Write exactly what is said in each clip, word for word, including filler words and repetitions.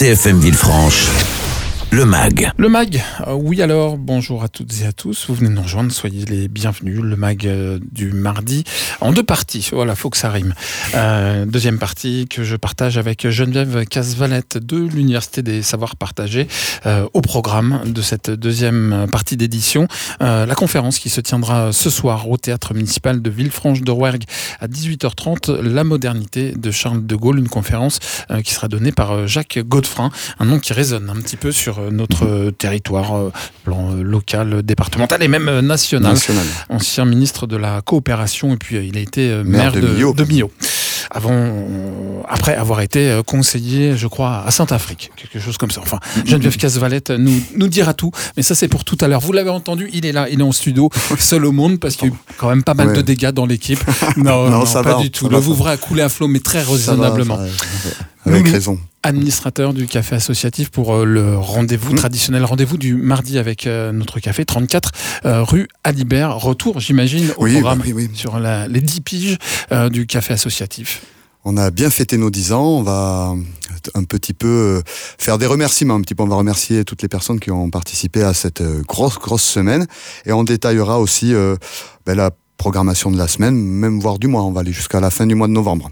C F M Villefranche, le mag. Le mag, euh, oui alors, bonjour à toutes et à tous, vous venez de nous rejoindre, soyez les bienvenus, le mag euh, du mardi, en deux parties, voilà, faut que ça rime. Euh, deuxième partie que je partage avec Geneviève Casvalette de l'Université des Savoirs Partagés, euh, au programme de cette deuxième partie d'édition, euh, la conférence qui se tiendra ce soir au Théâtre Municipal de Villefranche-de-Rouergue à dix-huit heures trente, La modernité de Charles de Gaulle, une conférence euh, qui sera donnée par Jacques Godefrin, un nom qui résonne un petit peu sur notre territoire, euh, plan euh, local, départemental et même euh, national. national. Ancien ministre de la coopération et puis euh, il a été euh, maire, maire de, de, Millau. de Millau. Avant, euh, après avoir été euh, conseiller, je crois, à Saint-Afrique, quelque chose comme ça. Enfin, Geneviève Casvalette nous, nous dira tout, mais ça c'est pour tout à l'heure. Vous l'avez entendu, il est là, il est en studio, seul au monde, parce qu'il y a eu quand même pas mal ouais. de dégâts dans l'équipe. Non, non, non ça pas va, du tout. Le Vouvray a coulé à flot, mais très raisonnablement. Ça va, ça va. Avec nous, raison. Administrateur du café associatif pour euh, le rendez-vous, mmh. traditionnel rendez-vous du mardi avec euh, notre café, trente-quatre euh, rue Alibert. Retour, j'imagine, au oui, programme bah oui, oui. sur la, les dix piges euh, du café associatif. On a bien fêté nos dix ans, on va un petit peu faire des remerciements, un petit peu, on va remercier toutes les personnes qui ont participé à cette grosse, grosse semaine. Et on détaillera aussi euh, ben, la programmation de la semaine, même voire du mois. On va aller jusqu'à la fin du mois de novembre.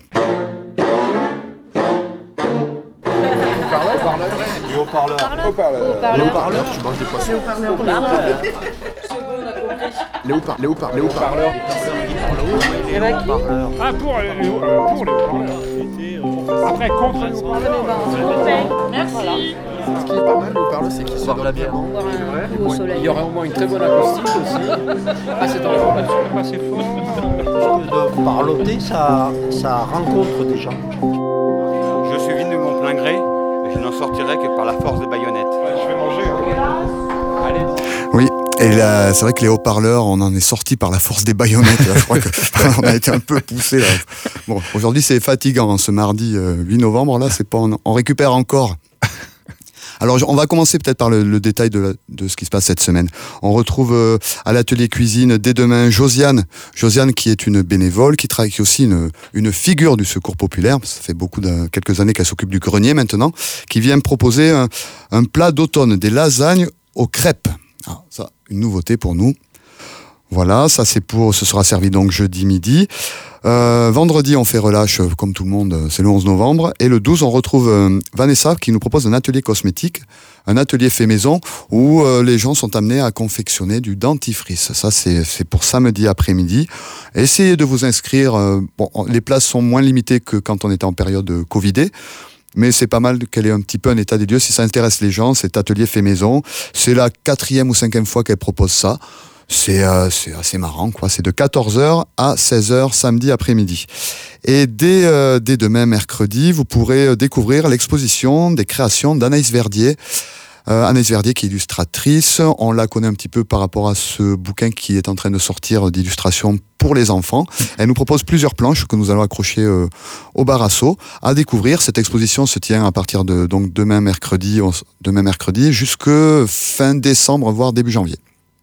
Haut-parleur. Haut-parleur. Les haut-parleurs, tu manges des poissons. Les haut-parleurs. Les haut-parleurs. Les haut-parleurs. Ah, pour les haut-parleurs. Après, contre les haut-parleurs. Merci. Ce qui est pas mal, les haut-parleurs, c'est qu'ils se donnent bien. Il y aura au moins une très bonne acoustique aussi. Ah, c'est dans le pas assez fort. De parloter, ça, ça rencontre des gens. Je suis venu de mon plein gré. Je n'en sortirai que par la force des baïonnettes. Ouais, je vais manger. Hein. Allez. Oui, et là, c'est vrai que les haut-parleurs, on en est sorti par la force des baïonnettes. Là, je crois qu'on a été un peu poussé. Là. Bon, aujourd'hui, c'est fatigant. Hein, ce mardi euh, huit novembre, là, c'est pas, on, on récupère encore. Alors, on va commencer peut-être par le, le détail de, la, de ce qui se passe cette semaine. On retrouve euh, à l'atelier cuisine dès demain Josiane. Josiane qui est une bénévole, qui travaille qui est aussi une, une figure du secours populaire. Ça fait beaucoup de, quelques années qu'elle s'occupe du grenier maintenant, qui vient proposer un, un plat d'automne, des lasagnes aux crêpes. Ah, ça, une nouveauté pour nous. Voilà, ça c'est pour, ce sera servi donc jeudi midi. Euh, vendredi, on fait relâche, comme tout le monde, c'est le onze novembre. Et le douze, on retrouve euh, Vanessa qui nous propose un atelier cosmétique, un atelier fait maison, où euh, les gens sont amenés à confectionner du dentifrice. Ça, c'est, c'est pour samedi après-midi. Essayez de vous inscrire. Euh, bon, les places sont moins limitées que quand on était en période Covidée. Mais c'est pas mal qu'elle ait un petit peu un état des lieux. Si ça intéresse les gens, cet atelier fait maison. C'est la quatrième ou cinquième fois qu'elle propose ça. C'est, euh, c'est assez marrant, quoi. C'est de quatorze heures à seize heures samedi après-midi. Et dès, euh, dès demain, mercredi, vous pourrez découvrir l'exposition des créations d'Anaïs Verdier. Euh, Anaïs Verdier qui est illustratrice. On la connaît un petit peu par rapport à ce bouquin qui est en train de sortir d'illustrations pour les enfants. Elle nous propose plusieurs planches que nous allons accrocher euh, au Barasso à découvrir. Cette exposition se tient à partir de donc demain mercredi, on, demain mercredi jusque fin décembre, voire début janvier.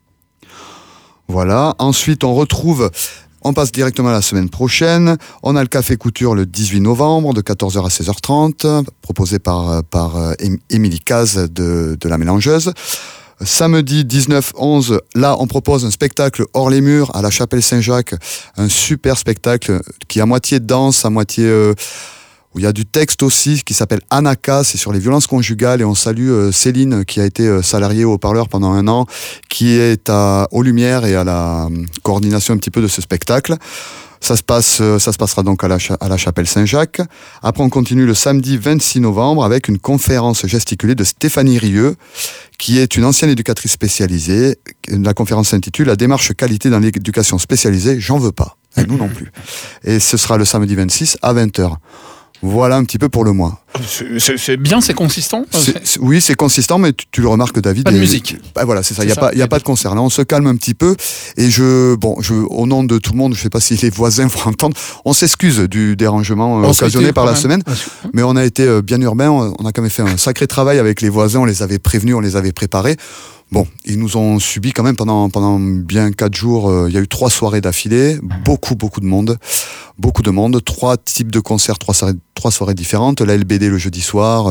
Voilà. Ensuite, on retrouve, on passe directement à la semaine prochaine. On a le Café Couture le dix-huit novembre de quatorze heures à seize heures trente, proposé par, par Émilie Caz de, de La Mélangeuse. Samedi dix-neuf onze, là, on propose un spectacle hors les murs à la Chapelle Saint-Jacques. Un super spectacle qui est à moitié danse, à moitié... Euh, où il y a du texte aussi qui s'appelle Anaka, c'est sur les violences conjugales et on salue euh, Céline qui a été euh, salariée au Haut-Parleur pendant un an, qui est à, aux Lumières et à la euh, coordination un petit peu de ce spectacle. Ça se passe, euh, ça se passera donc à la, à la Chapelle Saint-Jacques. Après, on continue le samedi vingt-six novembre avec une conférence gesticulée de Stéphanie Rieux, qui est une ancienne éducatrice spécialisée. La conférence s'intitule « La démarche qualité dans l'éducation spécialisée, j'en veux pas ». Et nous non plus. Et ce sera le samedi vingt-six à vingt heures. Voilà un petit peu pour le mois. C'est, c'est, c'est bien, c'est consistant. C'est, c'est, oui, c'est consistant, mais tu, tu le remarques, David. Pas de musique. Bah voilà, c'est ça. Il y a pas, il y a pas de concert. Là, on se calme un petit peu. Et je, bon, je, au nom de tout le monde, je sais pas si les voisins vont entendre. On s'excuse du dérangement euh, occasionné par la semaine, mais on a été bien urbain. On a quand même fait un sacré travail avec les voisins. On les avait prévenus, on les avait préparés. Bon, ils nous ont subi quand même pendant pendant bien quatre jours. Euh, il y a eu trois soirées d'affilée, beaucoup beaucoup de monde, beaucoup de monde, trois types de concerts, trois soirées, trois soirées différentes. La L B D le jeudi soir, euh,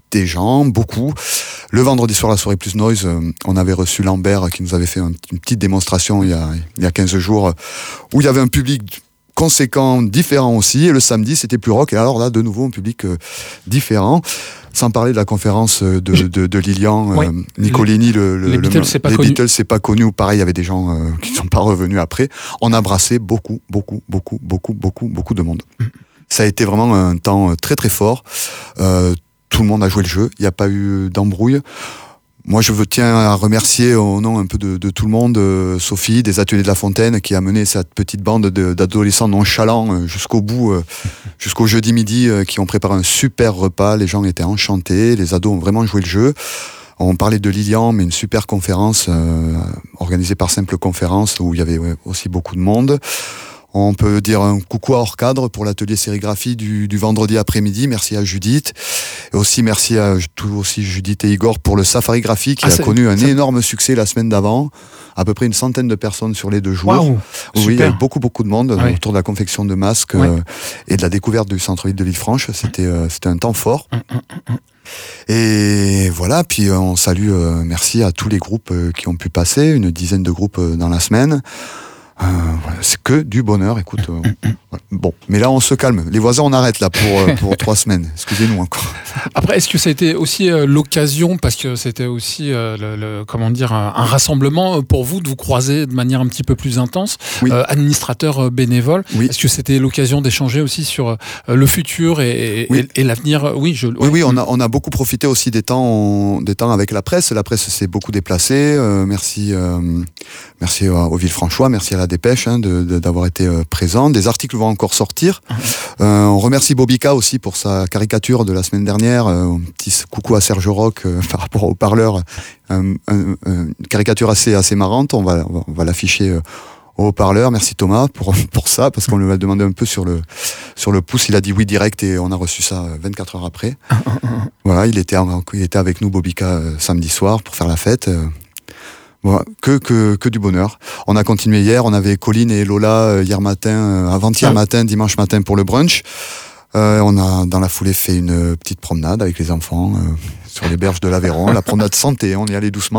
des gens, beaucoup. Le vendredi soir, la soirée plus noise, euh, on avait reçu Lambert qui nous avait fait un, une petite démonstration il y a, il y a quinze jours, où il y avait un public conséquent, différent aussi. Et le samedi, c'était plus rock. Et alors là, de nouveau, un public euh, différent. Sans parler de la conférence de, de, de Lilian oui. euh, Nicolini, le, le, les Beatles, le, c'est pas les connu. Beatles, c'est pas connu. Ou pareil, il y avait des gens euh, qui ne sont pas revenus après. On a brassé beaucoup, beaucoup, beaucoup, beaucoup, beaucoup, beaucoup de monde. Mm. Ça a été vraiment un temps très, très fort. Euh, tout le monde a joué le jeu. Il n'y a pas eu d'embrouille. Moi, je veux tiens à remercier au nom un peu de, de tout le monde, euh, Sophie, des Ateliers de la Fontaine, qui a mené cette petite bande de, d'adolescents nonchalants euh, jusqu'au bout, euh, jusqu'au jeudi midi, euh, qui ont préparé un super repas. Les gens étaient enchantés, les ados ont vraiment joué le jeu. On parlait de Lilian, mais une super conférence euh, organisée par Simple Conférence, où il y avait ouais, aussi beaucoup de monde. On peut dire un coucou à hors cadre pour l'atelier sérigraphie du, du vendredi après-midi. Merci à Judith. Et aussi merci à tout aussi Judith et Igor pour le Safari Graphie qui ah, a connu un ça... énorme succès la semaine d'avant. À peu près une centaine de personnes sur les deux jours. Wow, oui, super. Il y a eu beaucoup, beaucoup de monde oui. autour de la confection de masques oui. euh, et de la découverte du centre-ville de Villefranche. C'était, euh, c'était un temps fort. Et voilà, puis euh, on salue, euh, merci à tous les groupes euh, qui ont pu passer, une dizaine de groupes euh, dans la semaine. Euh, voilà, c'est que du bonheur, écoute. Euh, voilà. Bon, mais là on se calme. Les voisins, on arrête là pour euh, pour trois semaines. Excusez-nous encore. Après, est-ce que ça a été aussi euh, l'occasion, parce que c'était aussi euh, le, le, comment dire un, un rassemblement pour vous de vous croiser de manière un petit peu plus intense, oui. euh, administrateur euh, bénévole. Oui. Est-ce que c'était l'occasion d'échanger aussi sur euh, le futur et, et, oui. et, et l'avenir? Oui, je. Oui, oui, on a on a beaucoup profité aussi des temps des temps avec la presse. La presse s'est beaucoup déplacée. Euh, merci euh, merci aux Villefranchois, merci à la Dépêche hein, de, de, d'avoir été euh, présent. Des articles vont encore sortir. Euh, on remercie Bobika aussi pour sa caricature de la semaine dernière. Euh, un petit coucou à Serge Roch euh, par rapport au parleur. Euh, un, un, une caricature assez assez marrante. On va on va, on va l'afficher euh, au haut-parleur. Merci Thomas pour pour ça parce qu'on lui a demandé un peu sur le sur le pouce. Il a dit oui direct et on a reçu ça vingt-quatre heures après. Voilà, il était il était avec nous Bobika euh, samedi soir pour faire la fête. Euh, Voilà, que, que, que du bonheur. On a continué hier, on avait Colline et Lola euh, hier matin, euh, avant-hier ah. matin, dimanche matin pour le brunch. Euh, on a dans la foulée fait une petite promenade avec les enfants euh, sur les berges de l'Aveyron, la promenade santé, on y allait doucement.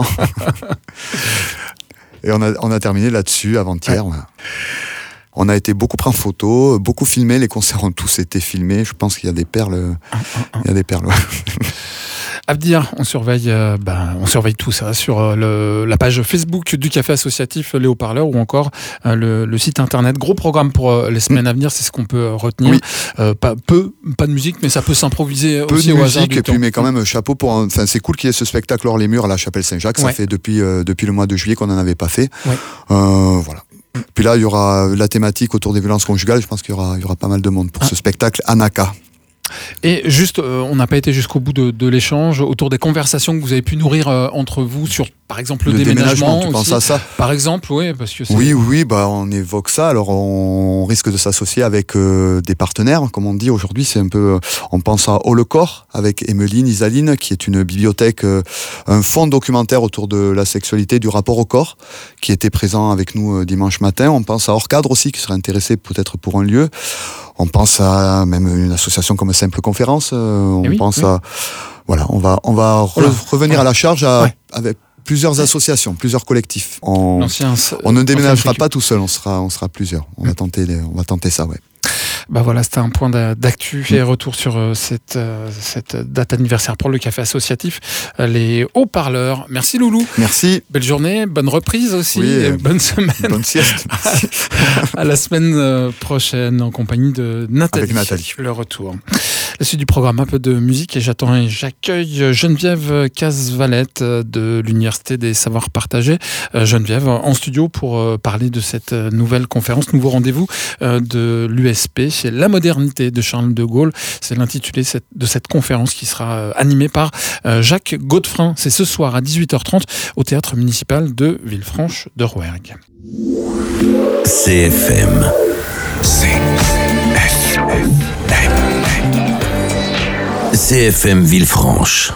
Et on a, on a terminé là-dessus avant-hier. Ouais. Voilà. On a été beaucoup pris en photo, beaucoup filmé, les concerts ont tous été filmés. Je pense qu'il y a des perles. Il y a des perles, ouais. Abdir, on surveille, euh, ben, on surveille tout ça sur euh, le, la page Facebook du Café Associatif Les Haut-Parleurs ou encore euh, le, le site internet. Gros programme pour euh, les semaines mmh. à venir, c'est ce qu'on peut retenir. Oui. Euh, pas, peu, pas de musique, mais ça peut s'improviser peu aussi de au musique, hasard du et temps. puis mais quand même chapeau pour. Enfin, c'est cool qu'il y ait ce spectacle hors les murs à la Chapelle Saint-Jacques. Ouais. Ça fait depuis euh, depuis le mois de juillet qu'on n'en avait pas fait. Ouais. Euh, voilà. Puis là, il y aura la thématique autour des violences conjugales. Je pense qu'il y aura, il y aura pas mal de monde pour ah. ce spectacle Anaka. Et juste, euh, on n'a pas été jusqu'au bout de, de l'échange autour des conversations que vous avez pu nourrir euh, entre vous sur, par exemple, le, le déménagement. déménagement tu penses à ça? Par exemple, oui, parce que c'est... oui, oui, bah on évoque ça. Alors on risque de s'associer avec euh, des partenaires, comme on dit aujourd'hui. C'est un peu, on pense à Haut le Corps avec Emeline Isaline, qui est une bibliothèque, euh, un fonds documentaire autour de la sexualité, du rapport au corps, qui était présent avec nous euh, dimanche matin. On pense à Hors Cadre aussi, qui serait intéressé peut-être pour un lieu. On pense à même une association comme Simple Conférence. Euh, on oui, pense oui. à, voilà, on va, on va re, voilà. revenir ouais. à la charge à, ouais. avec plusieurs associations, plusieurs collectifs. On, L'ancien, on ne déménagera pas tout seul, on sera, on sera plusieurs. On mmh. va tenter, les, on va tenter ça, ouais. Bah voilà, c'était un point d'actu et retour sur euh, cette, euh, cette date anniversaire pour le Café Associatif. Euh, les Haut-Parleurs. Merci Loulou. Merci. Belle journée, bonne reprise aussi, oui, et euh, bonne semaine. Bonne sieste. À la semaine prochaine en compagnie de Nathalie. Avec Nathalie. Le retour. La suite du programme, un peu de musique et j'attends et j'accueille Geneviève Casvalette de l'Université des Savoirs Partagés. Euh, Geneviève en studio pour euh, parler de cette nouvelle conférence, nouveau rendez-vous euh, de l'U S P. C'est La modernité de Charles de Gaulle. C'est l'intitulé de cette conférence qui sera animée par Jacques Godefrin. C'est ce soir à dix-huit heures trente au Théâtre municipal de Villefranche de Rouergue. C F M. C F M. C F M Villefranche.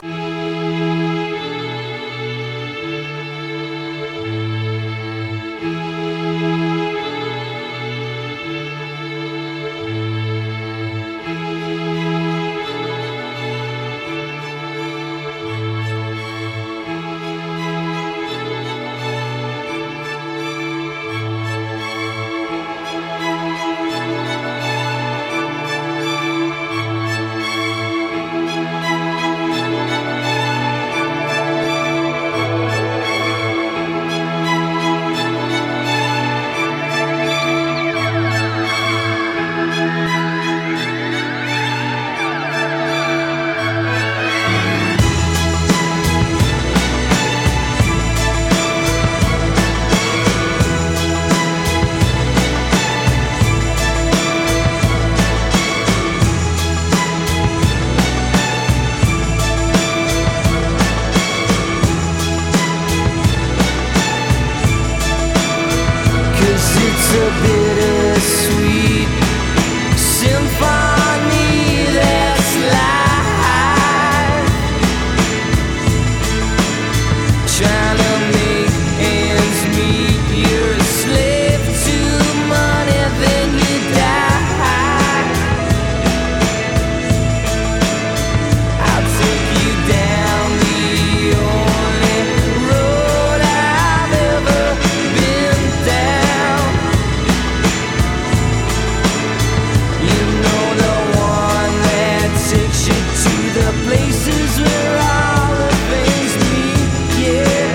where all the things meet, yeah.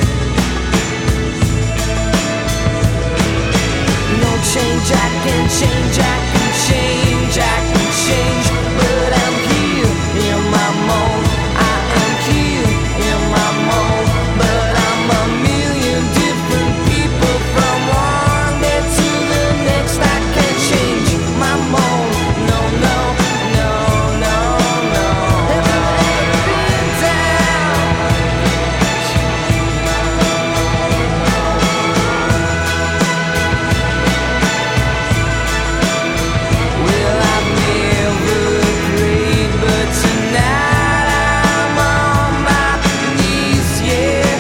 No change, I can change, I can change, I can change, but I'm here in my mold. I am here in my mold, but I'm a million different people from one day to the next. I can't change my mold. No, no, no, no, no. Have you ever been down? Well, I've never prayed, but tonight I'm on my knees, yeah.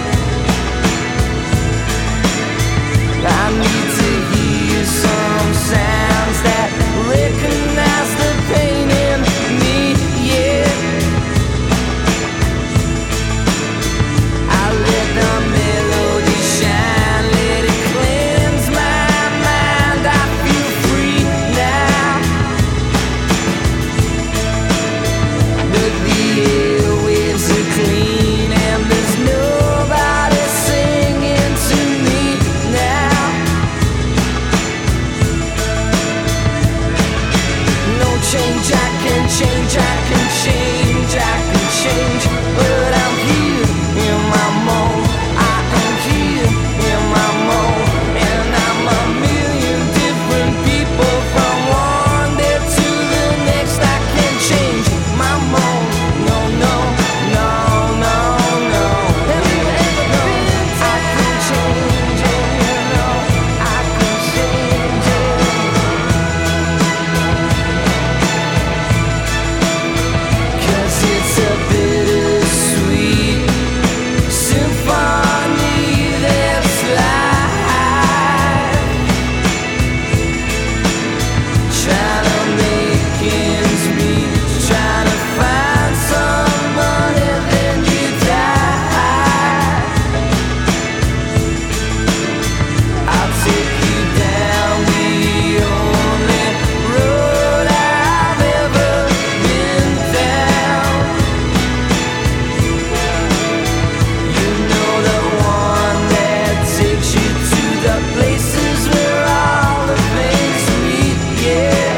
I need to hear some sounds that recognize the pain in me, yeah. I let the melody shine, let it cleanse my mind. I feel free now. But the airwaves are clean and there's nobody singing to me now. No change, I can change, I can change, I can change, but I'm here in my mold. I am here in my mold, and I'm a million different people from one day to the next. I can't change my mold. No, no, no, no, no. Have you ever been? I can change it, you know. I can change it. 'Cause it's a bittersweet symphony that's life. Trying to make ends meet, trying to find someone and then you die. I'll take you down the only road I've ever been down. You know, the one that takes you to the places where all the things meet, yeah.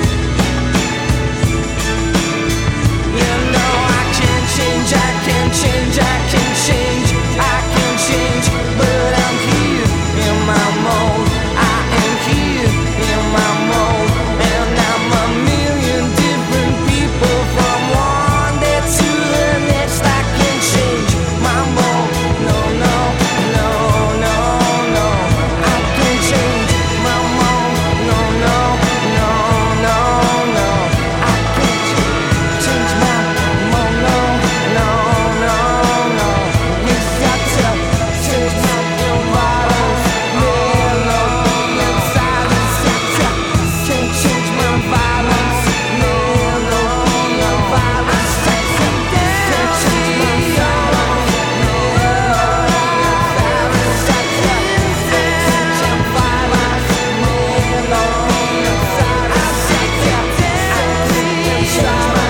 You know, I can change, I can change, I can change, I can change, but I'm here in my mold. I am here in my mold, and I'm a million different people from one day to the next. I can change my mold. No, no, no, no, no. I can change my mold. No, no, no, no, no. I can ch- change my mold. No, no, no, no. Yes, I tell, change my violence, melody and silence. I tell, can't change my violence, melody and violence. I tell, can't change my violence, melody and violence. I tell, can't change my violence, melody and silence. I tell, I can't change my melody and violence. I tell, I can't change my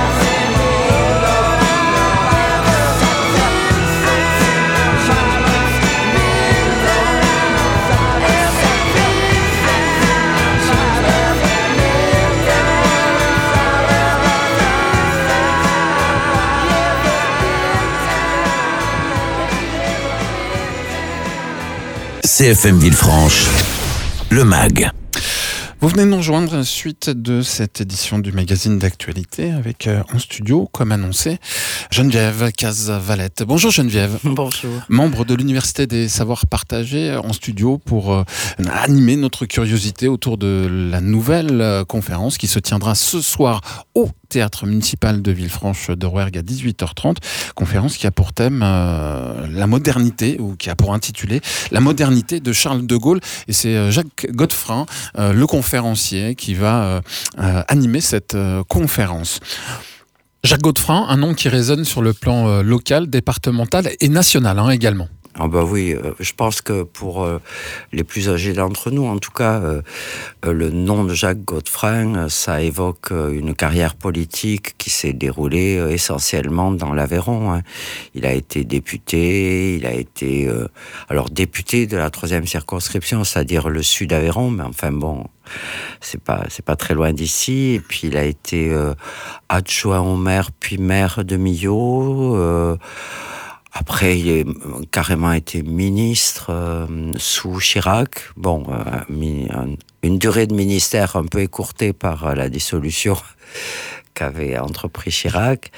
C F M Villefranche, le mag. Vous venez de nous rejoindre suite de cette édition du magazine d'actualité avec euh, en studio, comme annoncé, Geneviève Caz-Valette. Bonjour Geneviève. Bonjour. Membre de l'Université des Savoirs Partagés en studio pour euh, animer notre curiosité autour de la nouvelle euh, conférence qui se tiendra ce soir au Théâtre municipal de Villefranche de Rouergue à dix-huit heures trente. Conférence qui a pour thème euh, la modernité, ou qui a pour intitulé La modernité de Charles de Gaulle. Et c'est euh, Jacques Godefrin, euh, le conférencier, qui va euh, euh, animer cette euh, conférence. Jacques Godefrin, un nom qui résonne sur le plan euh, local, départemental et national hein, également. Ah bah oui, euh, je pense que pour euh, les plus âgés d'entre nous, en tout cas, euh, euh, le nom de Jacques Godefroy, euh, ça évoque euh, une carrière politique qui s'est déroulée euh, essentiellement dans l'Aveyron. Hein. Il a été député, il a été euh, alors député de la troisième circonscription, c'est-à-dire le sud Aveyron, mais enfin bon, c'est pas c'est pas très loin d'ici. Et puis il a été euh, adjoint au maire, puis maire de Millau. Euh, Après, il a carrément été ministre euh, sous Chirac. Bon, euh, mi- un- une durée de ministère un peu écourtée par euh, la dissolution qu'avait entrepris Chirac.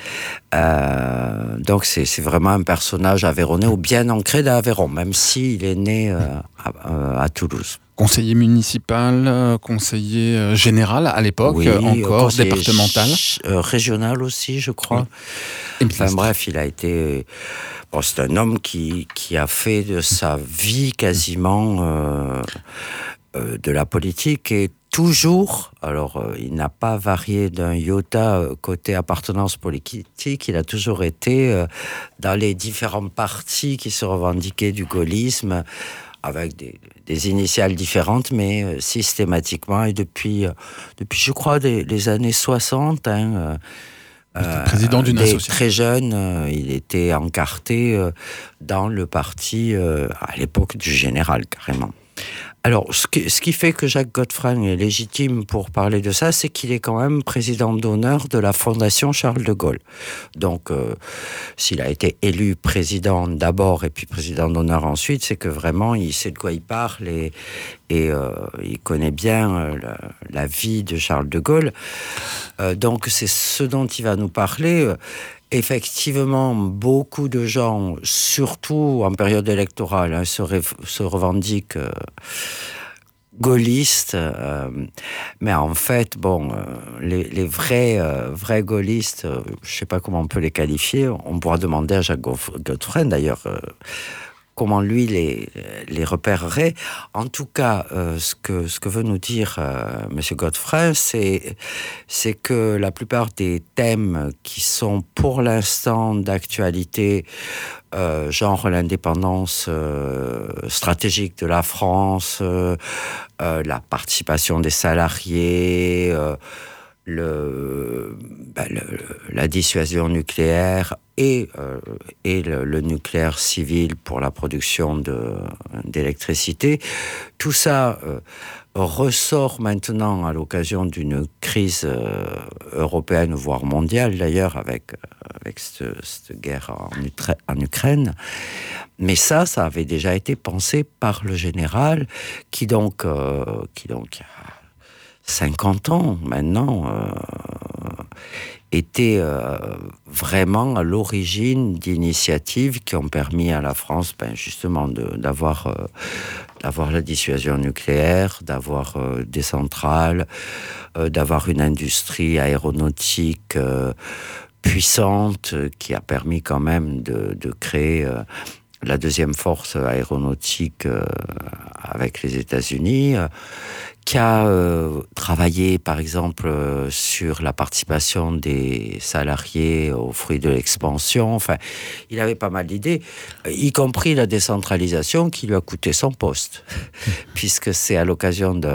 Euh, donc, c'est, c'est vraiment un personnage aveyronnais ou bien ancré d'Aveyron, même s'il est né euh, à, à Toulouse. Conseiller municipal, euh, conseiller euh, général à l'époque, Oui, euh, encore conseiller départemental. ch- euh, régional aussi, je crois. Et Enfin ministre. bref, il a été... Bon, c'est un homme qui, qui a fait de sa vie quasiment euh, euh, de la politique et toujours, alors euh, il n'a pas varié d'un iota euh, côté appartenance politique, il a toujours été euh, dans les différents partis qui se revendiquaient du gaullisme, avec des, des initiales différentes, mais euh, systématiquement, et depuis, euh, depuis je crois, des, les années soixante, hein, euh, Euh, président d'une dès association. très jeune, euh, il était encarté euh, dans le parti, euh, à l'époque du général, carrément. Alors, ce qui, ce qui fait que Jacques Godefroy est légitime pour parler de ça, c'est qu'il est quand même président d'honneur de la Fondation Charles de Gaulle. Donc, euh, s'il a été élu président d'abord et puis président d'honneur ensuite, c'est que vraiment, il sait de quoi il parle et, et euh, il connaît bien euh, la, la vie de Charles de Gaulle. Euh, donc, c'est ce dont il va nous parler. Euh, Effectivement, beaucoup de gens, surtout en période électorale, hein, se, ré- se revendiquent euh, gaullistes, euh, mais en fait, bon, euh, les, les vrais, euh, vrais gaullistes, euh, je ne sais pas comment on peut les qualifier, on pourra demander à Jacques Godefroy d'ailleurs euh, comment lui les, les repérerait. En tout cas, euh, ce, que, ce que veut nous dire euh, M. Godefroy, c'est, c'est que la plupart des thèmes qui sont pour l'instant d'actualité, euh, genre l'indépendance euh, stratégique de la France, euh, euh, la participation des salariés, euh, le, ben le, la dissuasion nucléaire et, euh, et le, le nucléaire civil pour la production de, d'électricité. Tout ça euh, ressort maintenant à l'occasion d'une crise euh, européenne, voire mondiale d'ailleurs, avec, avec cette, cette guerre en, Utra- en Ukraine. Mais ça, ça avait déjà été pensé par le général qui donc, euh, qui donc a cinquante ans maintenant, euh, était euh, vraiment à l'origine d'initiatives qui ont permis à la France, ben, justement, de, d'avoir, euh, d'avoir la dissuasion nucléaire, d'avoir euh, des centrales, euh, d'avoir une industrie aéronautique euh, puissante qui a permis quand même de, de créer euh, la deuxième force aéronautique euh, avec les États-Unis, euh, qui a euh, travaillé, par exemple, euh, sur la participation des salariés aux fruits de l'expansion. Enfin, il avait pas mal d'idées, euh, y compris la décentralisation qui lui a coûté son poste, puisque c'est à l'occasion de...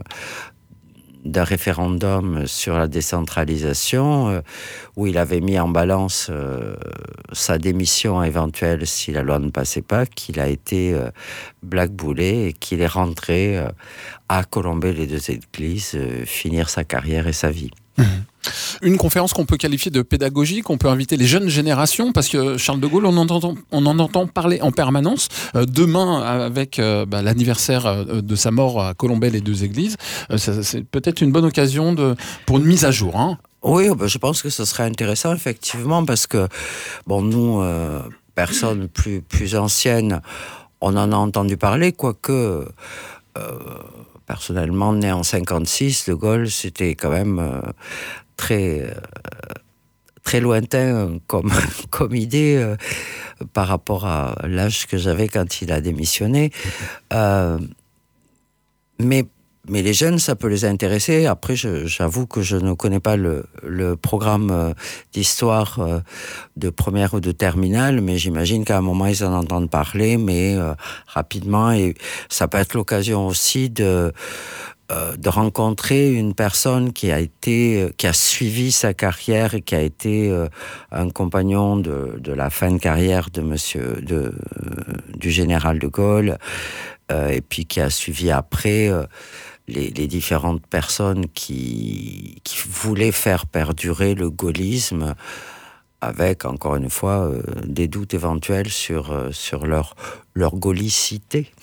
d'un référendum sur la décentralisation euh, où il avait mis en balance euh, sa démission éventuelle si la loi ne passait pas, qu'il a été euh, blackboulé et qu'il est rentré euh, à Colombey-les-Deux-Églises euh, finir sa carrière et sa vie. Mmh. Une conférence qu'on peut qualifier de pédagogique, on peut inviter les jeunes générations, parce que Charles de Gaulle, on en entend, on en entend parler en permanence. Euh, demain, avec euh, bah, l'anniversaire euh, de sa mort à Colombey-les-Deux-Églises, euh, ça, c'est peut-être une bonne occasion de, pour une mise à jour. Hein. Oui, bah, je pense que ce serait intéressant, effectivement, parce que, bon, nous, euh, personnes plus, plus anciennes, on en a entendu parler, quoique... Euh, personnellement, né en cinquante-six, de Gaulle, c'était quand même euh, très, euh, très lointain comme, comme idée euh, par rapport à l'âge que j'avais quand il a démissionné. Euh, mais mais les jeunes, ça peut les intéresser. Après, je, j'avoue que je ne connais pas le, le programme d'histoire de première ou de terminale, mais j'imagine qu'à un moment, ils en entendent parler, mais euh, rapidement. Et ça peut être l'occasion aussi de, euh, de rencontrer une personne qui a été, qui a suivi sa carrière et qui a été euh, un compagnon de, de la fin de carrière de monsieur, de, euh, du général de Gaulle, euh, et puis qui a suivi après euh, Les, les différentes personnes qui, qui voulaient faire perdurer le gaullisme avec, encore une fois, euh, des doutes éventuels sur, euh, sur leur, leur gaullicité.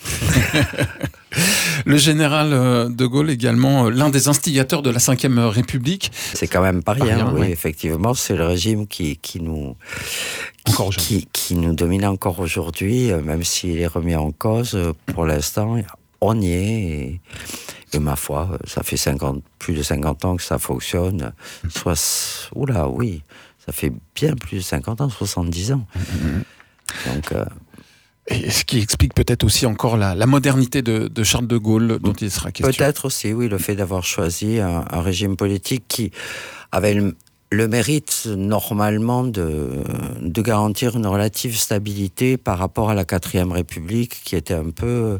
Le général de Gaulle également, l'un des instigateurs de la cinquième République. C'est quand même pas rien, rien oui, ouais. effectivement. C'est le régime qui, qui, nous, encore qui, qui nous domine encore aujourd'hui, même s'il est remis en cause. Pour l'instant, on y est. Et... Et ma foi, ça fait cinquante, plus de cinquante ans que ça fonctionne. Soit, oula, oui, ça fait bien plus de cinquante ans, soixante-dix ans. Mm-hmm. Donc, euh, et ce qui explique peut-être aussi encore la, la modernité de, de Charles de Gaulle dont il sera question. Peut-être aussi, oui, le fait d'avoir choisi un, un régime politique qui avait le, le mérite normalement de, de garantir une relative stabilité par rapport à la quatrième République qui était un peu...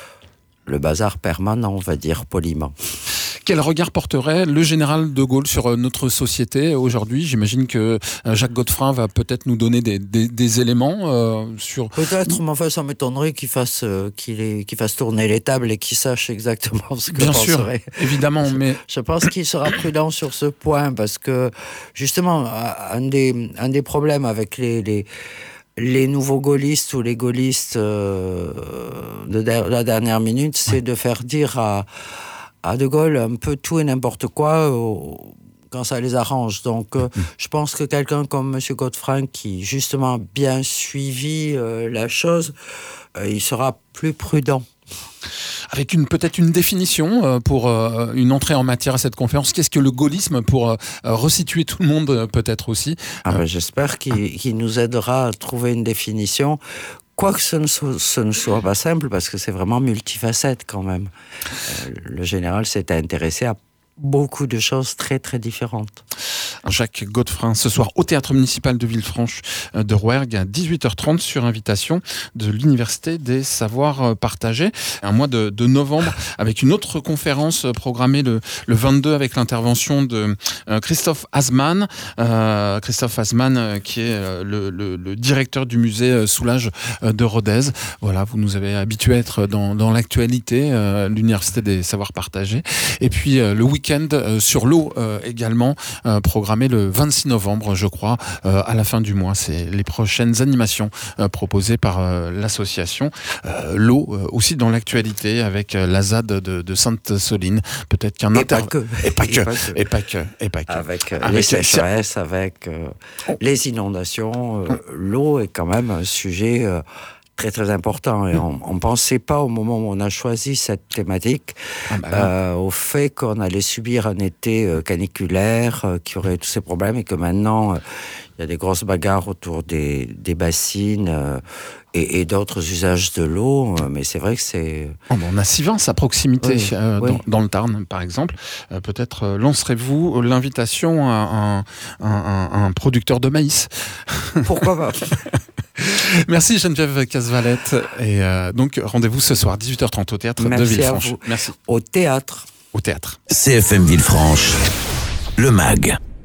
le bazar permanent, on va dire poliment. Quel regard porterait le général de Gaulle sur notre société aujourd'hui ? J'imagine que Jacques Godefroy va peut-être nous donner des, des, des éléments euh, sur... Peut-être, mais enfin, ça m'étonnerait qu'il fasse, euh, qu'il, ait, qu'il fasse tourner les tables et qu'il sache exactement ce que Bien penserait. sûr, évidemment, mais... Je pense qu'il sera prudent sur ce point, parce que, justement, un des, un des problèmes avec les... les Les nouveaux gaullistes ou les gaullistes euh, de der- la dernière minute, c'est de faire dire à, à De Gaulle un peu tout et n'importe quoi euh, quand ça les arrange. Donc, euh, je pense que quelqu'un comme M. Godefroy, qui justement a bien suivi euh, la chose, euh, il sera plus prudent. Avec une, peut-être une définition euh, pour euh, une entrée en matière à cette conférence. Qu'est-ce que le gaullisme pour euh, resituer tout le monde euh, peut-être aussi ah ben, J'espère qu'il, qu'il nous aidera à trouver une définition. Quoique ce ne, soit, ce ne soit pas simple, parce que c'est vraiment multifacette quand même. Euh, le général s'est intéressé à beaucoup de choses très très différentes. Jacques Godefroy, ce soir au Théâtre Municipal de Villefranche de Rouergue à dix-huit heures trente sur invitation de l'Université des Savoirs Partagés. Un mois de, de novembre avec une autre conférence programmée le, le vingt-deux avec l'intervention de euh, Christophe Hasman. Euh, Christophe Hasman euh, qui est euh, le, le, le directeur du musée euh, Soulages euh, de Rodez. Voilà, vous nous avez habitués à être dans, dans l'actualité, euh, l'Université des Savoirs Partagés. Et puis euh, le week-end euh, sur l'eau euh, également euh, programmé le vingt-six novembre, je crois, euh, à la fin du mois. C'est les prochaines animations euh, proposées par euh, l'association. Euh, l'eau, euh, aussi dans l'actualité, avec euh, la Z A D de, de Sainte-Soline. Peut-être qu'un Et inter... pas que. Et pas que. Et pas que. Et pas que. Et pas que. Avec, euh, avec les sécheresses, avec euh, les inondations, euh, l'eau est quand même un sujet... Euh, très très important, et on ne pensait pas au moment où on a choisi cette thématique ah bah euh, au fait qu'on allait subir un été euh, caniculaire euh, qui aurait tous ces problèmes, et que maintenant il euh, y a des grosses bagarres autour des, des bassines euh, et, et d'autres usages de l'eau, euh, mais c'est vrai que c'est... Oh, bon, on a Sivins à proximité, oui, euh, oui. Dans, dans le Tarn par exemple. Euh, peut-être euh, lancerez-vous l'invitation à un, un, un, un producteur de maïs. Pourquoi pas. Merci Geneviève Casvalette. Et euh, donc, rendez-vous ce soir, dix-huit heures trente au Théâtre Merci de Villefranche. À vous. Merci. Au théâtre. Au Théâtre. C F M Villefranche, le M A G.